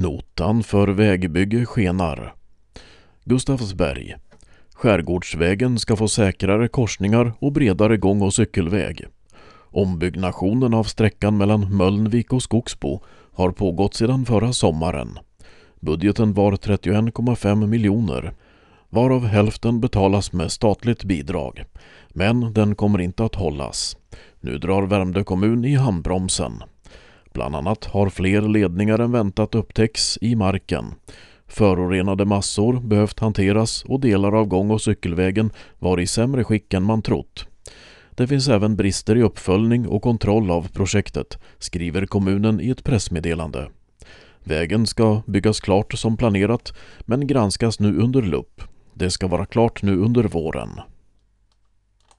Notan för vägbygge skenar. Gustavsberg. Skärgårdsvägen ska få säkrare korsningar och bredare gång- och cykelväg. Ombyggnationen av sträckan mellan Mölnvik och Skogsbo har pågått sedan förra sommaren. Budgeten var 31,5 miljoner, varav hälften betalas med statligt bidrag. Men den kommer inte att hållas. Nu drar Värmdö kommun i handbromsen. Bland annat har fler ledningar än väntat upptäcks i marken. Förorenade massor behövt hanteras och delar av gång- och cykelvägen var i sämre skick än man trott. Det finns även brister i uppföljning och kontroll av projektet, skriver kommunen i ett pressmeddelande. Vägen ska byggas klart som planerat men granskas nu under lupp. Det ska vara klart nu under våren.